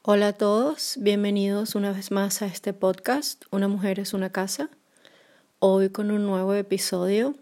Hola a todos, bienvenidos una vez más a este podcast, Una mujer es una casa. Hoy con un nuevo episodio.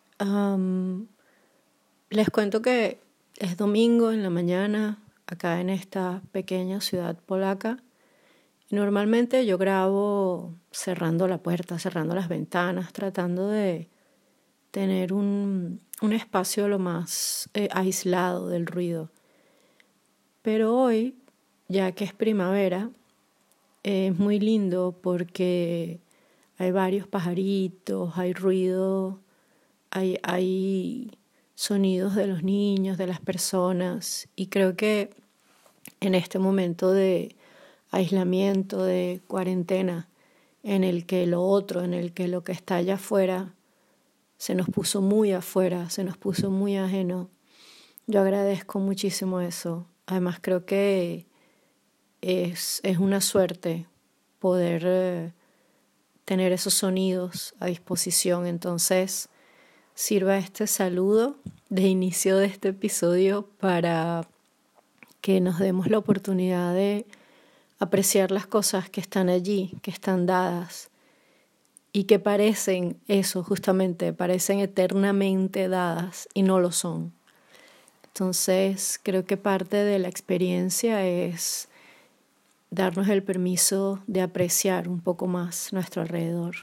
Les cuento que es domingo en la mañana, acá en esta pequeña ciudad polaca. Y normalmente yo grabo cerrando la puerta, cerrando las ventanas, tratando de tener un espacio lo más aislado del ruido. Pero hoy, ya que es primavera, es muy lindo porque hay varios pajaritos, hay ruido, hay sonidos de los niños, de las personas, y creo que en este momento de aislamiento, de cuarentena, en el que lo otro, en el que lo que está allá afuera se nos puso muy afuera, se nos puso muy ajeno, yo agradezco muchísimo eso. Además creo que es una suerte poder tener esos sonidos a disposición. Entonces, sirva este saludo de inicio de este episodio para que nos demos la oportunidad de apreciar las cosas que están allí, que están dadas y que parecen eso, justamente, parecen eternamente dadas y no lo son. Entonces, creo que parte de la experiencia es darnos el permiso de apreciar un poco más nuestro alrededor.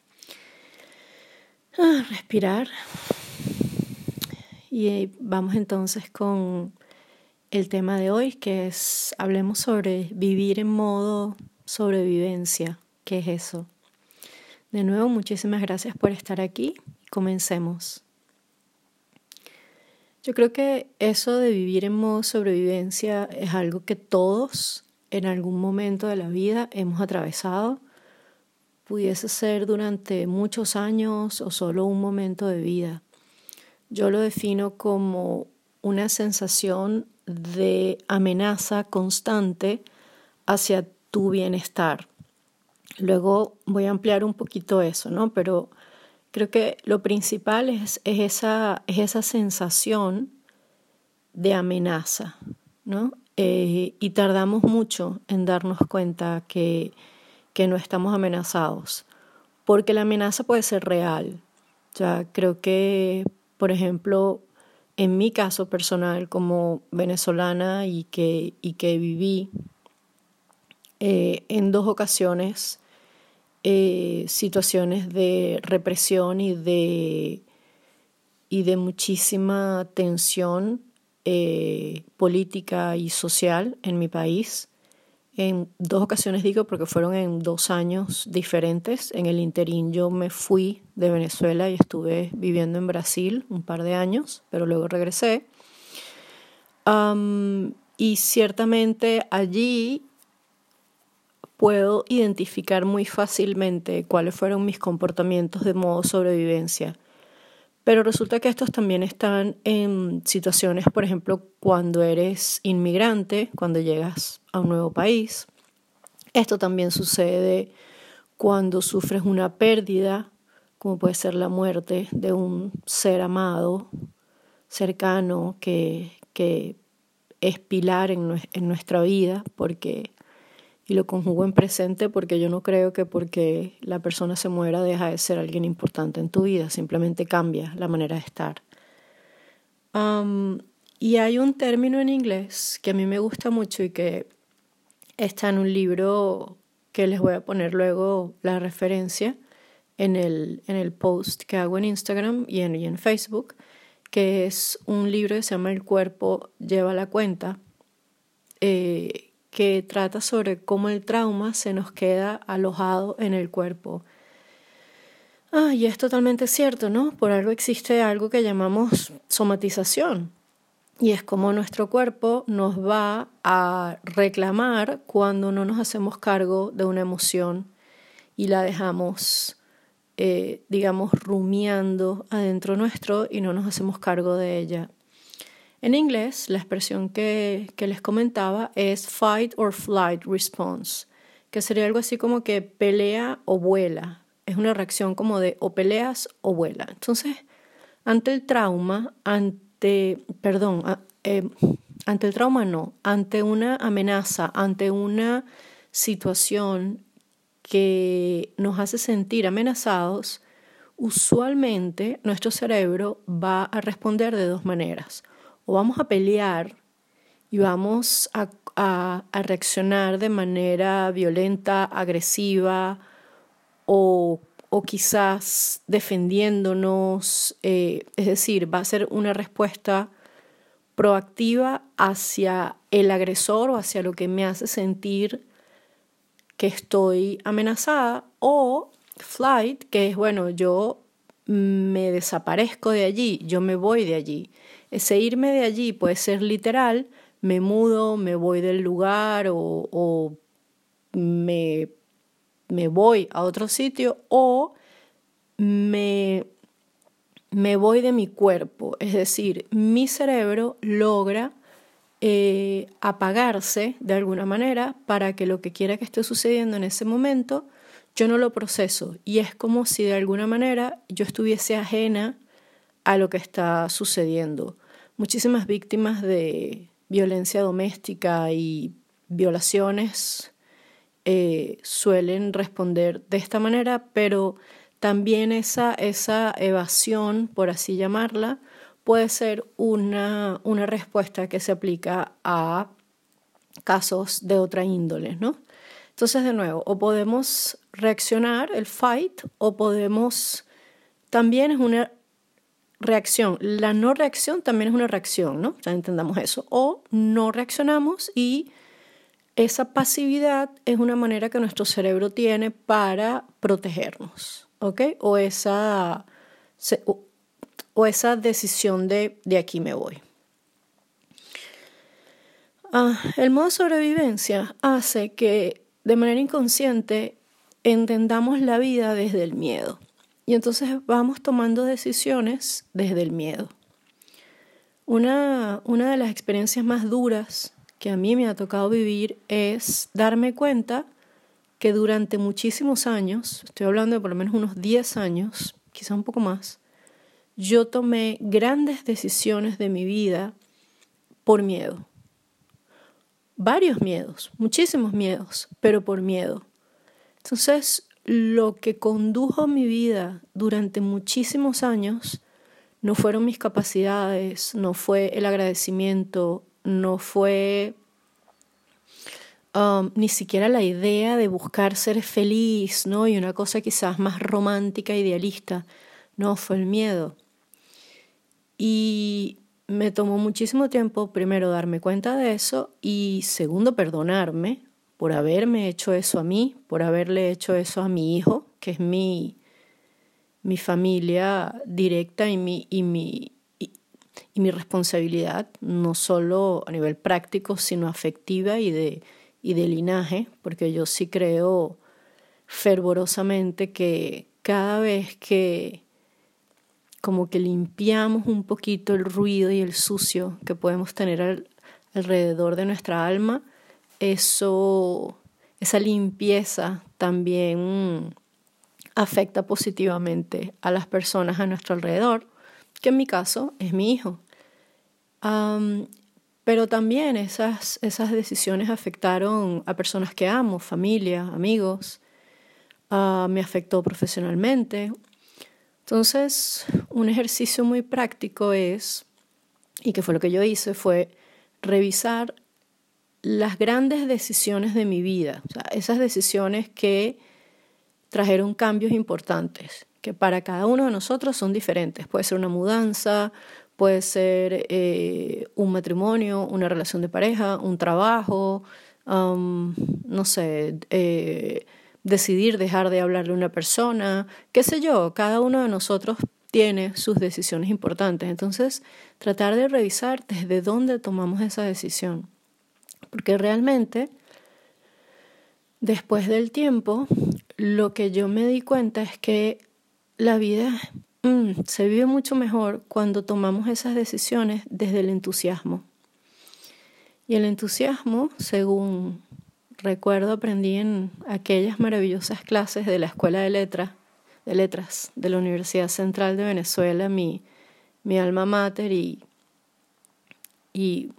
Respirar. Y vamos entonces con el tema de hoy, que es, hablemos sobre vivir en modo sobrevivencia. ¿Qué es eso? De nuevo, muchísimas gracias por estar aquí. Comencemos. Yo creo que eso de vivir en modo sobrevivencia es algo que todos en algún momento de la vida hemos atravesado. Pudiese ser durante muchos años o solo un momento de vida. Yo lo defino como una sensación de amenaza constante hacia tu bienestar. Luego voy a ampliar un poquito eso, ¿no? Pero creo que lo principal es esa sensación de amenaza, ¿no? Y tardamos mucho en darnos cuenta que no estamos amenazados, porque la amenaza puede ser real. O sea, creo que, por ejemplo, en mi caso personal como venezolana y que viví en 2 ocasiones situaciones de represión y de muchísima tensión política y social en mi país. En 2 ocasiones digo porque fueron en 2 años diferentes. En el interín yo me fui de Venezuela y estuve viviendo en Brasil un par de años, pero luego regresé. Y ciertamente allí puedo identificar muy fácilmente cuáles fueron mis comportamientos de modo sobrevivencia. Pero resulta que estos también están en situaciones, por ejemplo, cuando eres inmigrante, cuando llegas a un nuevo país. Esto también sucede cuando sufres una pérdida, como puede ser la muerte de un ser amado, cercano, que es pilar en nuestra vida, y lo conjugo en presente porque yo no creo que porque la persona se muera deja de ser alguien importante en tu vida, simplemente cambia la manera de estar. Y hay un término en inglés que a mí me gusta mucho y que está en un libro que les voy a poner luego la referencia en el post que hago en Instagram y en Facebook, que es un libro que se llama El cuerpo lleva la cuenta, que trata sobre cómo el trauma se nos queda alojado en el cuerpo. Y es totalmente cierto, ¿no? Por algo existe algo que llamamos somatización. Y es como nuestro cuerpo nos va a reclamar cuando no nos hacemos cargo de una emoción y la dejamos, digamos, rumiando adentro nuestro y no nos hacemos cargo de ella. En inglés, la expresión que les comentaba es fight or flight response, que sería algo así como que pelea o vuela. Es una reacción como de o peleas o vuela. Entonces, ante el trauma, ante el trauma no, ante una amenaza, ante una situación que nos hace sentir amenazados, usualmente nuestro cerebro va a responder de dos maneras. O vamos a pelear y vamos a reaccionar de manera violenta, agresiva o quizás defendiéndonos, es decir, va a ser una respuesta proactiva hacia el agresor o hacia lo que me hace sentir que estoy amenazada, o flight, que es, bueno, yo me desaparezco de allí, yo me voy de allí. Ese irme de allí puede ser literal, me mudo, me voy del lugar o me voy a otro sitio, o me voy de mi cuerpo, es decir, mi cerebro logra apagarse de alguna manera para que lo que quiera que esté sucediendo en ese momento yo no lo proceso, y es como si de alguna manera yo estuviese ajena a lo que está sucediendo. Muchísimas víctimas de violencia doméstica y violaciones suelen responder de esta manera, pero también esa evasión, por así llamarla, puede ser una respuesta que se aplica a casos de otra índole, ¿no? Entonces, de nuevo, o podemos reaccionar, el fight, o podemos, también es una reacción. La no reacción también es una reacción, ¿no? Ya entendamos eso. O no reaccionamos y esa pasividad es una manera que nuestro cerebro tiene para protegernos, ¿ok? O esa decisión de aquí me voy. El modo sobrevivencia hace que de manera inconsciente entendamos la vida desde el miedo. Y entonces vamos tomando decisiones desde el miedo. Una de las experiencias más duras que a mí me ha tocado vivir es darme cuenta que durante muchísimos años, estoy hablando de por lo menos unos 10 años, quizá un poco más, yo tomé grandes decisiones de mi vida por miedo. Varios miedos, muchísimos miedos, pero por miedo. Entonces, lo que condujo mi vida durante muchísimos años no fueron mis capacidades, no fue el agradecimiento, no fue ni siquiera la idea de buscar ser feliz, ¿no? Y una cosa quizás más romántica, idealista. No, fue el miedo. Y me tomó muchísimo tiempo, primero, darme cuenta de eso y, segundo, perdonarme por haberme hecho eso a mí, por haberle hecho eso a mi hijo, que es mi familia directa y mi responsabilidad, no solo a nivel práctico, sino afectiva y de linaje, porque yo sí creo fervorosamente que cada vez que como que limpiamos un poquito el ruido y el sucio que podemos tener alrededor de nuestra alma, esa limpieza también afecta positivamente a las personas a nuestro alrededor, que en mi caso es mi hijo. Pero también esas decisiones afectaron a personas que amo, familia, amigos. Me afectó profesionalmente. Entonces, un ejercicio muy práctico es, y que fue lo que yo hice, fue revisar las grandes decisiones de mi vida. O sea, esas decisiones que trajeron cambios importantes, que para cada uno de nosotros son diferentes. Puede ser una mudanza, puede ser un matrimonio, una relación de pareja, un trabajo, no sé, decidir dejar de hablarle a una persona, qué sé yo, cada uno de nosotros tiene sus decisiones importantes. Entonces, tratar de revisar desde dónde tomamos esa decisión. Porque realmente, después del tiempo, lo que yo me di cuenta es que la vida se vive mucho mejor cuando tomamos esas decisiones desde el entusiasmo. Y el entusiasmo, según recuerdo, aprendí en aquellas maravillosas clases de la Escuela de Letras de la Universidad Central de Venezuela, mi alma mater y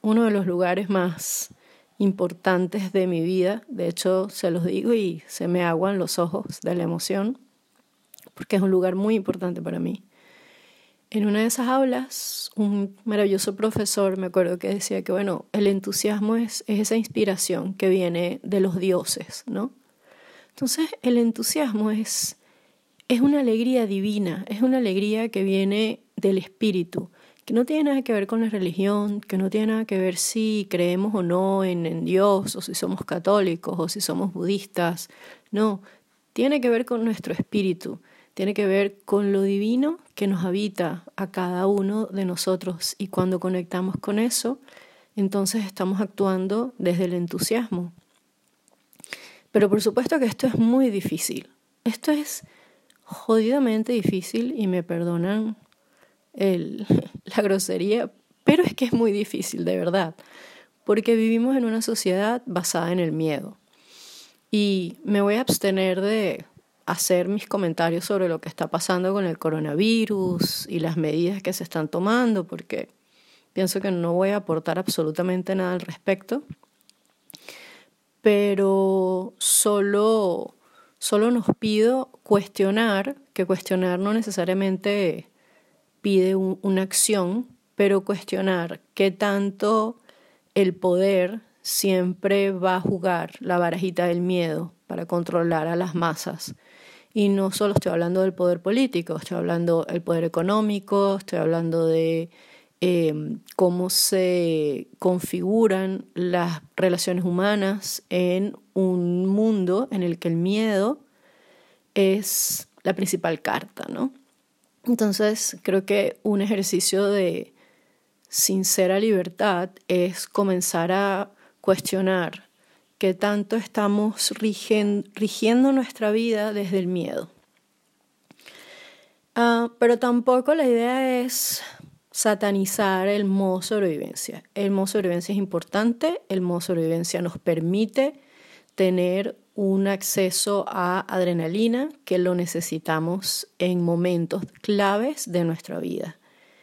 uno de los lugares más importantes de mi vida. De hecho, se los digo y se me aguan los ojos de la emoción, porque es un lugar muy importante para mí. En una de esas aulas, un maravilloso profesor me acuerdo que decía que, bueno, el entusiasmo es esa inspiración que viene de los dioses, ¿no? Entonces, el entusiasmo es una alegría divina, es una alegría que viene del espíritu, que no tiene nada que ver con la religión, que no tiene nada que ver si creemos o no en Dios, o si somos católicos, o si somos budistas. No, tiene que ver con nuestro espíritu, tiene que ver con lo divino que nos habita a cada uno de nosotros. Y cuando conectamos con eso, entonces estamos actuando desde el entusiasmo. Pero por supuesto que esto es muy difícil. Esto es jodidamente difícil y me perdonan la grosería, pero es que es muy difícil, de verdad, porque vivimos en una sociedad basada en el miedo. Y me voy a abstener de hacer mis comentarios sobre lo que está pasando con el coronavirus y las medidas que se están tomando, porque pienso que no voy a aportar absolutamente nada al respecto, pero solo nos pido cuestionar, que cuestionar no necesariamente pide una acción, pero cuestionar qué tanto el poder siempre va a jugar la barajita del miedo para controlar a las masas. Y no solo estoy hablando del poder político, estoy hablando del poder económico, estoy hablando de cómo se configuran las relaciones humanas en un mundo en el que el miedo es la principal carta, ¿no? Entonces, creo que un ejercicio de sincera libertad es comenzar a cuestionar qué tanto estamos rigiendo nuestra vida desde el miedo. Pero tampoco la idea es satanizar el modo sobrevivencia. El modo sobrevivencia es importante, el modo sobrevivencia nos permite tener un acceso a adrenalina que lo necesitamos en momentos claves de nuestra vida.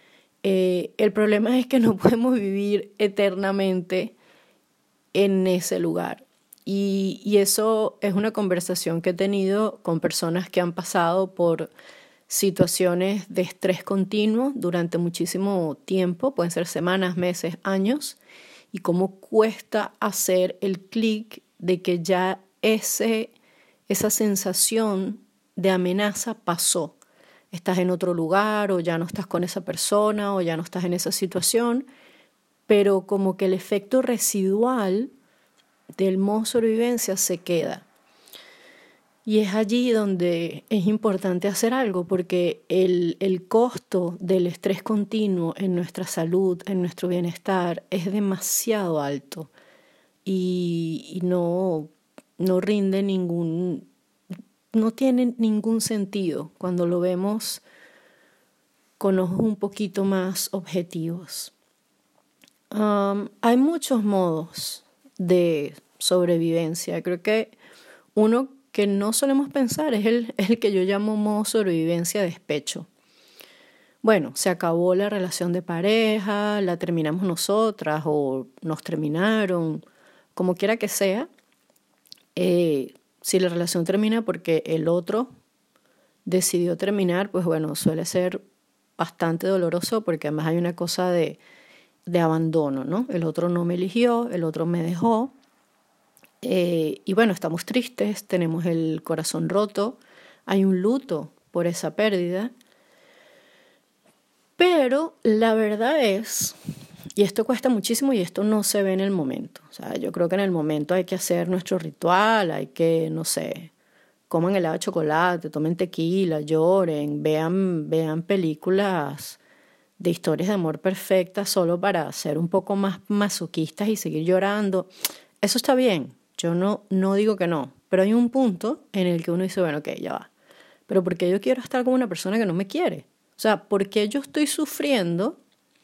El problema es que no podemos vivir eternamente en ese lugar. Y eso es una conversación que he tenido con personas que han pasado por situaciones de estrés continuo durante muchísimo tiempo, pueden ser semanas, meses, años, y cómo cuesta hacer el clic de que ya esa sensación de amenaza pasó. Estás en otro lugar o ya no estás con esa persona o ya no estás en esa situación, pero como que el efecto residual del modo sobrevivencia se queda. Y es allí donde es importante hacer algo, porque el costo del estrés continuo en nuestra salud, en nuestro bienestar, es demasiado alto y no rinde no tiene ningún sentido cuando lo vemos con ojos un poquito más objetivos. Hay muchos modos de sobrevivencia. Creo que uno que no solemos pensar es el que yo llamo modo sobrevivencia despecho. Bueno, se acabó la relación de pareja, la terminamos nosotras o nos terminaron, como quiera que sea. Si la relación termina porque el otro decidió terminar, pues bueno, suele ser bastante doloroso porque además hay una cosa de abandono, ¿no? El otro no me eligió, el otro me dejó. Y bueno, estamos tristes, tenemos el corazón roto, hay un luto por esa pérdida. Pero la verdad es, y esto cuesta muchísimo y esto no se ve en el momento. O sea, yo creo que en el momento hay que hacer nuestro ritual, hay que, no sé, coman helado de chocolate, tomen tequila, lloren, vean películas de historias de amor perfectas solo para ser un poco más masoquistas y seguir llorando. Eso está bien, yo no digo que no, pero hay un punto en el que uno dice, bueno, ok, ya va. Pero ¿por qué yo quiero estar con una persona que no me quiere? O sea, ¿por qué yo estoy sufriendo?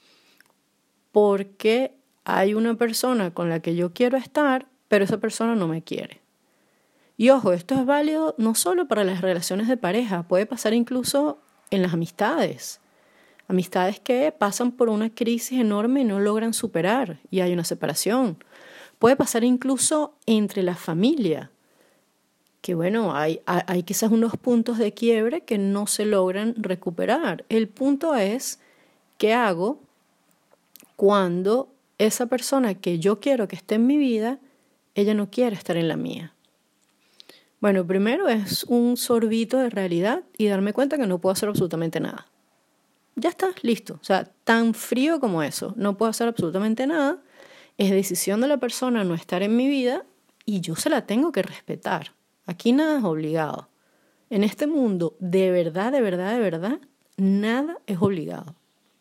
Porque hay una persona con la que yo quiero estar, pero esa persona no me quiere. Y ojo, esto es válido no solo para las relaciones de pareja, puede pasar incluso en las amistades. amistades que pasan por una crisis enorme y no logran superar y hay una separación. Puede pasar incluso entre la familia, que bueno, hay quizás unos puntos de quiebre que no se logran recuperar. El punto es, ¿qué hago cuando esa persona que yo quiero que esté en mi vida, ella no quiere estar en la mía? Bueno, primero es un sorbito de realidad y darme cuenta que no puedo hacer absolutamente nada. Ya está, listo. O sea, tan frío como eso. No puedo hacer absolutamente nada. Es decisión de la persona no estar en mi vida y yo se la tengo que respetar. Aquí nada es obligado. En este mundo, de verdad, nada es obligado.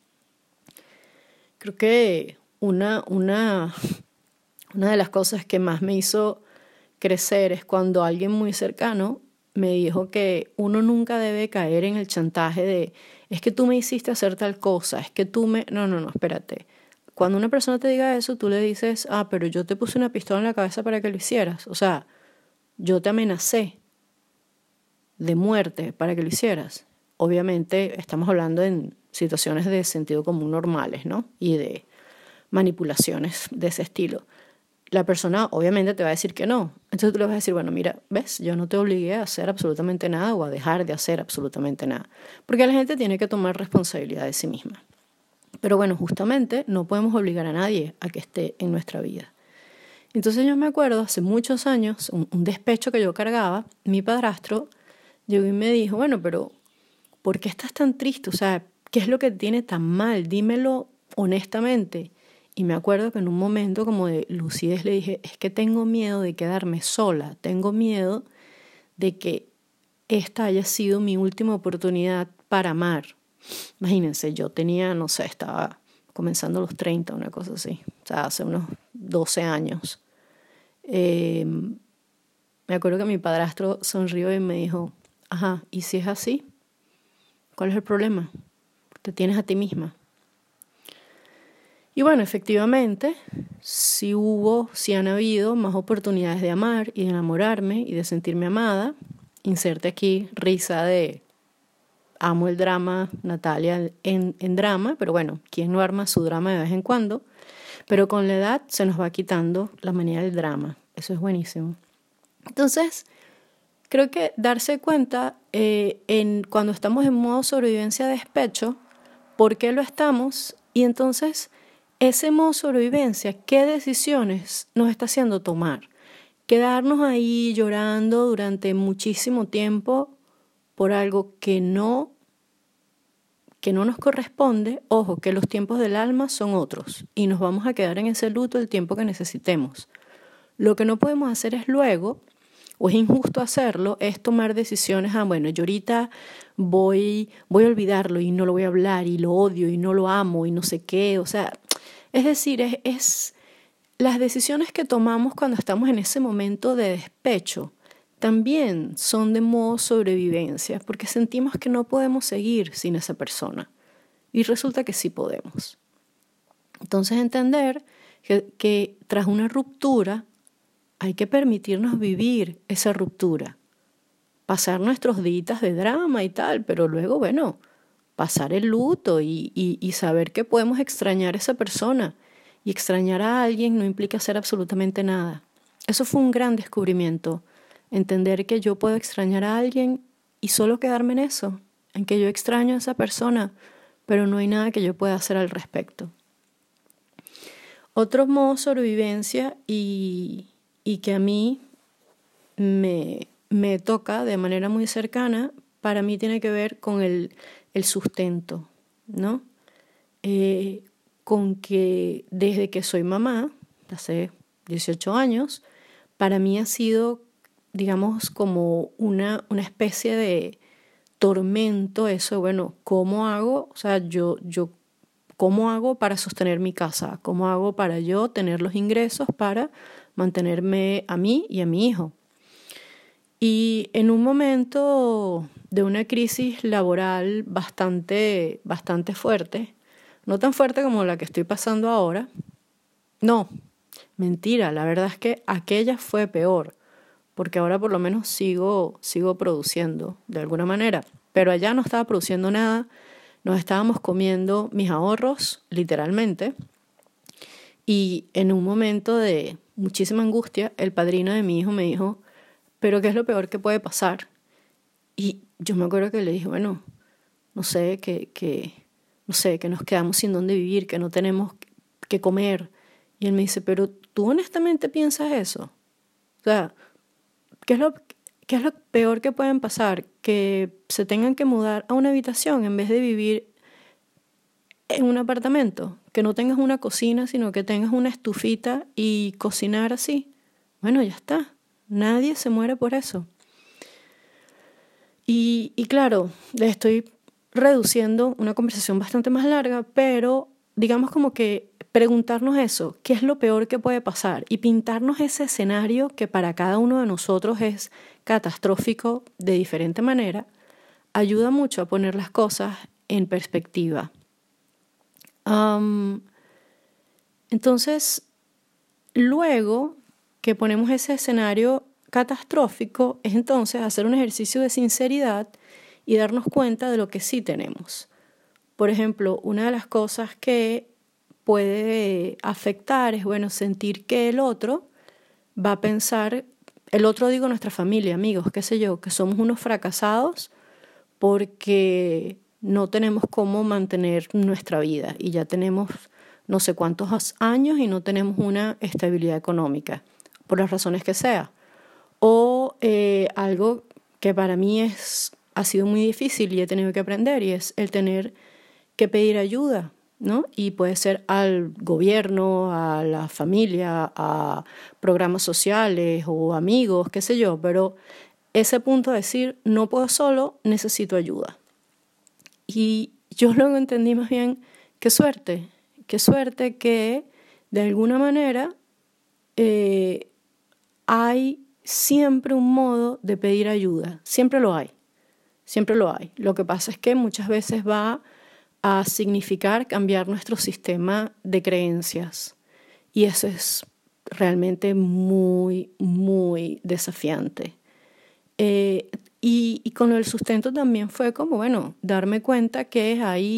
Creo que una de las cosas que más me hizo crecer es cuando alguien muy cercano me dijo que uno nunca debe caer en el chantaje de es que tú me hiciste hacer tal cosa, es que tú me... No, espérate. Cuando una persona te diga eso, tú le dices, pero yo te puse una pistola en la cabeza para que lo hicieras. O sea, yo te amenacé de muerte para que lo hicieras. Obviamente estamos hablando en situaciones de sentido común normales, ¿no? Y de manipulaciones de ese estilo. La persona obviamente te va a decir que no. Entonces tú le vas a decir, bueno, mira, ¿ves? Yo no te obligué a hacer absolutamente nada o a dejar de hacer absolutamente nada. Porque la gente tiene que tomar responsabilidad de sí misma. Pero bueno, justamente no podemos obligar a nadie a que esté en nuestra vida. Entonces yo me acuerdo, hace muchos años, un despecho que yo cargaba, mi padrastro llegó y me dijo, bueno, pero ¿por qué estás tan triste? O sea, ¿qué es lo que te tiene tan mal? Dímelo honestamente. Y me acuerdo que en un momento como de lucidez le dije, es que tengo miedo de quedarme sola, tengo miedo de que esta haya sido mi última oportunidad para amar. Imagínense, yo tenía, no sé, estaba comenzando los 30, una cosa así, o sea, hace unos 12 años. Me acuerdo que mi padrastro sonrió y me dijo, ajá, ¿y si es así? ¿Cuál es el problema? Te tienes a ti misma. Y bueno, efectivamente, sí han habido más oportunidades de amar y de enamorarme y de sentirme amada. Inserte aquí risa de amo el drama, Natalia en drama, pero bueno, ¿quién no arma su drama de vez en cuando? Pero con la edad se nos va quitando la manía del drama. Eso es buenísimo. Entonces, creo que darse cuenta cuando estamos en modo sobrevivencia de despecho, ¿por qué lo estamos? Y entonces, ese modo sobrevivencia, ¿qué decisiones nos está haciendo tomar? Quedarnos ahí llorando durante muchísimo tiempo por algo que no nos corresponde. Ojo, que los tiempos del alma son otros y nos vamos a quedar en ese luto el tiempo que necesitemos. Lo que no podemos hacer es luego, o es injusto hacerlo, es tomar decisiones, bueno, yo ahorita voy a olvidarlo y no lo voy a hablar y lo odio y no lo amo y no sé qué. O sea, es decir, es las decisiones que tomamos cuando estamos en ese momento de despecho también son de modo sobrevivencia, porque sentimos que no podemos seguir sin esa persona. Y resulta que sí podemos. Entonces entender que tras una ruptura hay que permitirnos vivir esa ruptura. Pasar nuestros días de drama y tal, pero luego, bueno, pasar el luto y saber que podemos extrañar a esa persona. Y extrañar a alguien no implica hacer absolutamente nada. Eso fue un gran descubrimiento. Entender que yo puedo extrañar a alguien y solo quedarme en eso, en que yo extraño a esa persona, pero no hay nada que yo pueda hacer al respecto. Otro modo de sobrevivencia y que a mí me toca de manera muy cercana, para mí tiene que ver con el sustento, ¿no? Con que desde que soy mamá, hace 18 años, para mí ha sido, digamos, como una especie de tormento eso, bueno, ¿cómo hago? O sea, ¿cómo hago para sostener mi casa? ¿Cómo hago para yo tener los ingresos para mantenerme a mí y a mi hijo? Y en un momento de una crisis laboral bastante fuerte, no tan fuerte como la que estoy pasando ahora, no, mentira, la verdad es que aquella fue peor, porque ahora por lo menos sigo produciendo de alguna manera, pero allá no estaba produciendo nada, nos estábamos comiendo mis ahorros, literalmente, y en un momento de muchísima angustia, el padrino de mi hijo me dijo, ¿pero qué es lo peor que puede pasar? Y yo me acuerdo que le dije, bueno, no sé, no sé, que nos quedamos sin dónde vivir, que no tenemos que comer. Y él me dice, pero ¿tú honestamente piensas eso? O sea, ¿qué es lo peor que pueden pasar? Que se tengan que mudar a una habitación en vez de vivir en un apartamento, que no tengas una cocina, sino que tengas una estufita y cocinar así. Bueno, ya está. Nadie se muere por eso. Y claro, le estoy reduciendo una conversación bastante más larga, pero digamos como que preguntarnos eso, ¿qué es lo peor que puede pasar? Y pintarnos ese escenario que para cada uno de nosotros es catastrófico de diferente manera, ayuda mucho a poner las cosas en perspectiva. Entonces, luego que ponemos ese escenario catastrófico, es entonces hacer un ejercicio de sinceridad y darnos cuenta de lo que sí tenemos. Por ejemplo, una de las cosas que puede afectar es, bueno, sentir que el otro va a pensar, el otro digo nuestra familia, amigos, qué sé yo, que somos unos fracasados porque no tenemos cómo mantener nuestra vida y ya tenemos no sé cuántos años y no tenemos una estabilidad económica, por las razones que sea. O algo que para mí ha sido muy difícil y he tenido que aprender, y es el tener que pedir ayuda, ¿no? Y puede ser al gobierno, a la familia, a programas sociales o amigos, qué sé yo, pero ese punto de decir, no puedo solo, necesito ayuda. Y yo luego entendí más bien, qué suerte que de alguna manera hay siempre un modo de pedir ayuda, siempre lo hay. Lo que pasa es que muchas veces va a significar cambiar nuestro sistema de creencias y eso es realmente muy, muy desafiante. Y con el sustento también fue como, bueno, darme cuenta que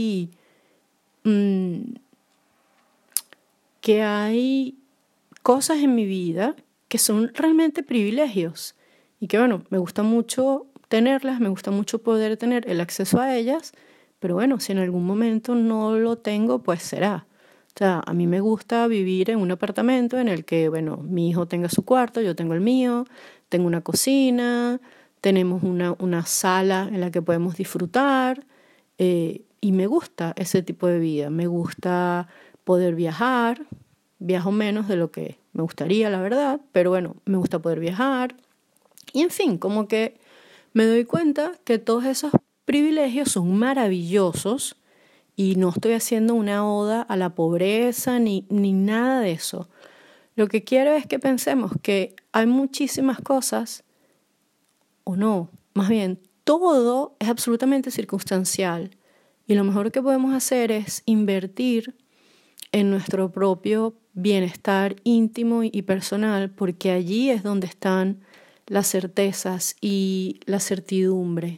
hay cosas en mi vida que son realmente privilegios y que, bueno, me gusta mucho tenerlas, me gusta mucho poder tener el acceso a ellas, pero bueno, si en algún momento no lo tengo, pues será. O sea, a mí me gusta vivir en un apartamento en el que, bueno, mi hijo tenga su cuarto, yo tengo el mío, tengo una cocina, tenemos una sala en la que podemos disfrutar y me gusta ese tipo de vida, me gusta poder viajar, viajo menos de lo que me gustaría, la verdad, pero bueno, me gusta poder viajar y en fin, como que me doy cuenta que todos esos privilegios son maravillosos y no estoy haciendo una oda a la pobreza ni nada de eso. Lo que quiero es que pensemos que hay muchísimas cosas, o no, más bien, todo es absolutamente circunstancial y lo mejor que podemos hacer es invertir en nuestro propio bienestar íntimo y personal, porque allí es donde están las certezas y la certidumbre.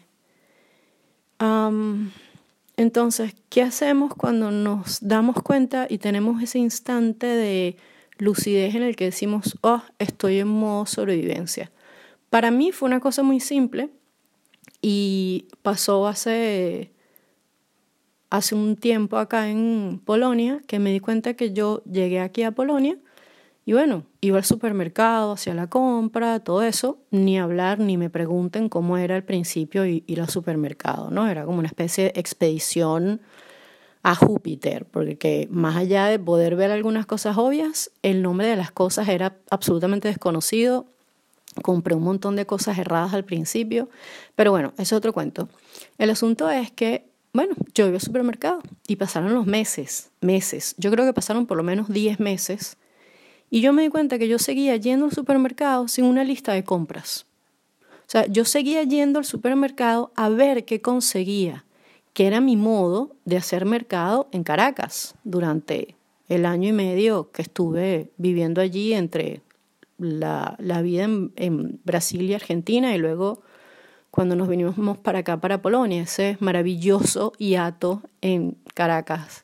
Entonces, ¿qué hacemos cuando nos damos cuenta y tenemos ese instante de lucidez en el que decimos, oh, estoy en modo sobrevivencia? Para mí fue una cosa muy simple y pasó hace un tiempo acá en Polonia, que me di cuenta que yo llegué aquí a Polonia y bueno, iba al supermercado, hacía la compra, todo eso, ni hablar, ni me pregunten cómo era al principio ir al supermercado, ¿no? Era como una especie de expedición a Júpiter, porque más allá de poder ver algunas cosas obvias, el nombre de las cosas era absolutamente desconocido. Compré un montón de cosas erradas al principio, pero bueno, ese es otro cuento. El asunto es que, bueno, yo iba al supermercado y pasaron los meses. Yo creo que pasaron por lo menos 10 meses. Y yo me di cuenta que yo seguía yendo al supermercado sin una lista de compras. O sea, yo seguía yendo al supermercado a ver qué conseguía, que era mi modo de hacer mercado en Caracas durante el año y medio que estuve viviendo allí entre la vida en Brasil y Argentina y luego cuando nos vinimos para acá, para Polonia, ese maravilloso hiato en Caracas.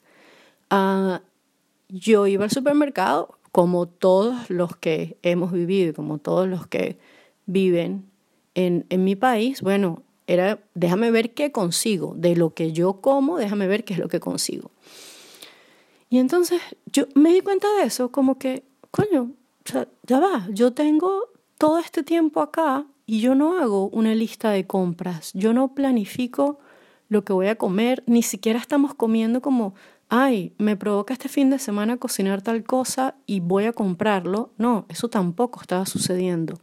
Yo iba al supermercado como todos los que hemos vivido, como todos los que viven en mi país. Bueno, era déjame ver qué consigo, de lo que yo como, déjame ver qué es lo que consigo. Y entonces yo me di cuenta de eso, como que, coño, o sea, ya va, yo tengo todo este tiempo acá y yo no hago una lista de compras, yo no planifico lo que voy a comer, ni siquiera estamos comiendo como, ay, me provoca este fin de semana cocinar tal cosa y voy a comprarlo. No, eso tampoco estaba sucediendo.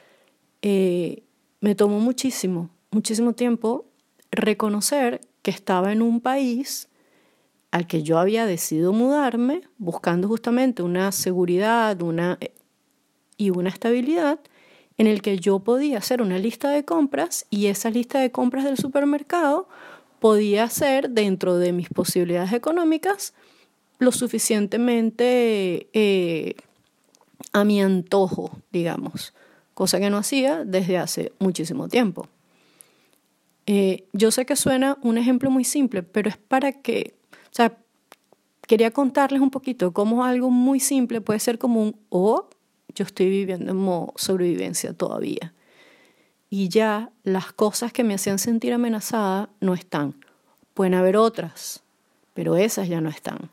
Me tomó muchísimo tiempo reconocer que estaba en un país al que yo había decidido mudarme, buscando justamente una seguridad y una estabilidad, en el que yo podía hacer una lista de compras y esa lista de compras del supermercado podía ser, dentro de mis posibilidades económicas, lo suficientemente a mi antojo, digamos, cosa que no hacía desde hace muchísimo tiempo. Yo sé que suena un ejemplo muy simple, pero es para que, o sea, quería contarles un poquito cómo algo muy simple puede ser como yo estoy viviendo en modo sobrevivencia todavía. Y ya las cosas que me hacían sentir amenazada no están. Pueden haber otras, pero esas ya no están.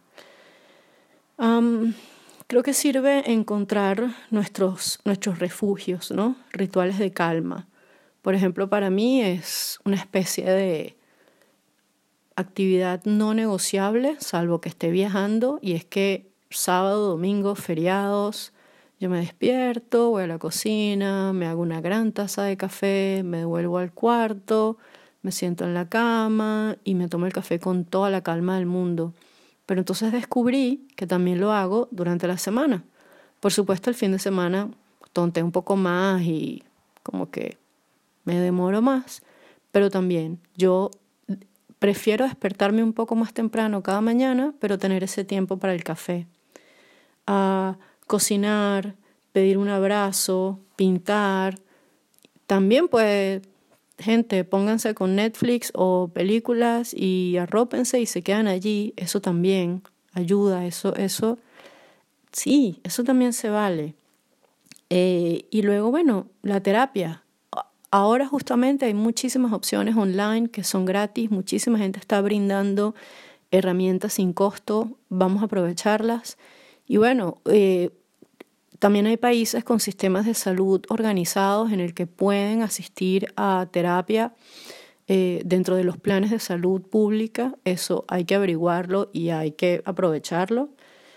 Creo que sirve encontrar nuestros refugios, ¿no? Rituales de calma. Por ejemplo, para mí es una especie de actividad no negociable, salvo que esté viajando, y es que sábado, domingo, feriados, yo me despierto, voy a la cocina, me hago una gran taza de café, me devuelvo al cuarto, me siento en la cama y me tomo el café con toda la calma del mundo. Pero entonces descubrí que también lo hago durante la semana. Por supuesto, el fin de semana tonteo un poco más y como que me demoro más, pero también yo prefiero despertarme un poco más temprano cada mañana, pero tener ese tiempo para el café. Cocinar, pedir un abrazo, pintar. También pues, gente, pónganse con Netflix o películas y arrópense y se quedan allí. Eso también ayuda, sí, eso también se vale. Y luego, bueno, la terapia. Ahora justamente hay muchísimas opciones online que son gratis, muchísima gente está brindando herramientas sin costo, vamos a aprovecharlas. Y bueno, también hay países con sistemas de salud organizados en el que pueden asistir a terapia dentro de los planes de salud pública. Eso hay que averiguarlo y hay que aprovecharlo.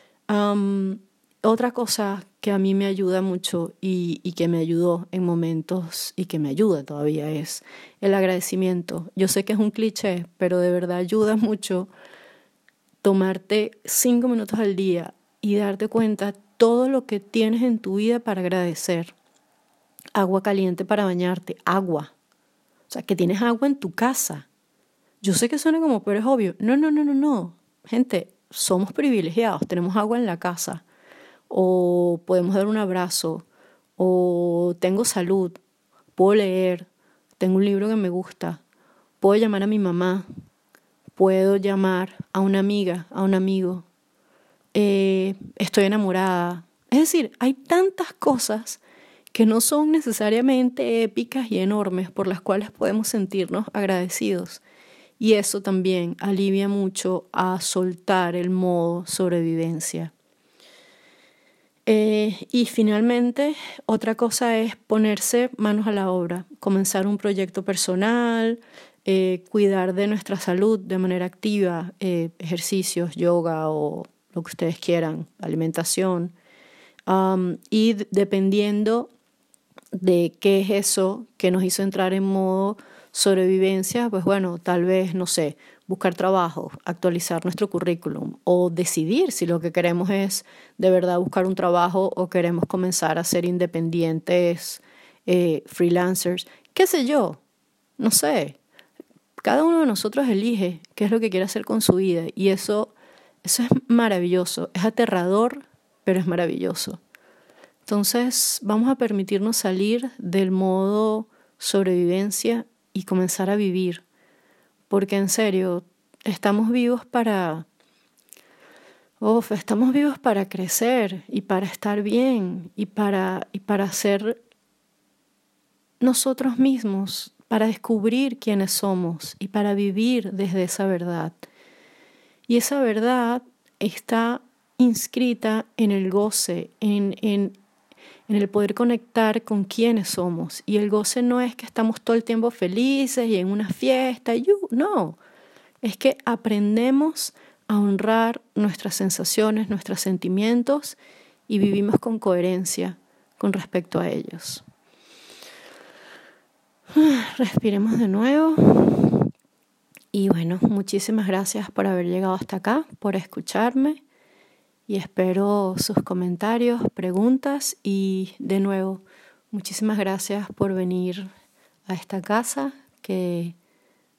Otra cosa que a mí me ayuda mucho y que me ayudó en momentos y que me ayuda todavía es el agradecimiento. Yo sé que es un cliché, pero de verdad ayuda mucho tomarte 5 minutos al día y darte cuenta todo lo que tienes en tu vida para agradecer. Agua caliente para bañarte, agua. O sea, que tienes agua en tu casa. Yo sé que suena como, pero es obvio. No. Gente, somos privilegiados, tenemos agua en la casa. O podemos dar un abrazo, o tengo salud, puedo leer, tengo un libro que me gusta, puedo llamar a mi mamá, puedo llamar a una amiga, a un amigo, estoy enamorada. Es decir, hay tantas cosas que no son necesariamente épicas y enormes por las cuales podemos sentirnos agradecidos. Y eso también alivia mucho a soltar el modo sobrevivencia. Y finalmente, otra cosa es ponerse manos a la obra, comenzar un proyecto personal, cuidar de nuestra salud de manera activa, ejercicios, yoga o lo que ustedes quieran, alimentación. Y dependiendo de qué es eso que nos hizo entrar en modo sobrevivencia, pues bueno, tal vez, no sé, buscar trabajo, actualizar nuestro currículum o decidir si lo que queremos es de verdad buscar un trabajo o queremos comenzar a ser independientes, freelancers, qué sé yo, no sé. Cada uno de nosotros elige qué es lo que quiere hacer con su vida y eso es maravilloso, es aterrador, pero es maravilloso. Entonces vamos a permitirnos salir del modo sobrevivencia y comenzar a vivir. Porque en serio, estamos vivos estamos vivos para crecer y para estar bien y para ser nosotros mismos, para descubrir quiénes somos y para vivir desde esa verdad. Y esa verdad está inscrita en el goce, en el poder conectar con quiénes somos. Y el goce no es que estamos todo el tiempo felices y en una fiesta, no. Es que aprendemos a honrar nuestras sensaciones, nuestros sentimientos y vivimos con coherencia con respecto a ellos. Respiremos de nuevo. Y bueno, muchísimas gracias por haber llegado hasta acá, por escucharme y espero sus comentarios, preguntas y de nuevo, muchísimas gracias por venir a esta casa que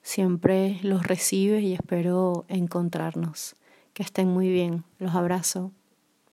siempre los recibe y espero encontrarnos. Que estén muy bien. Los abrazo.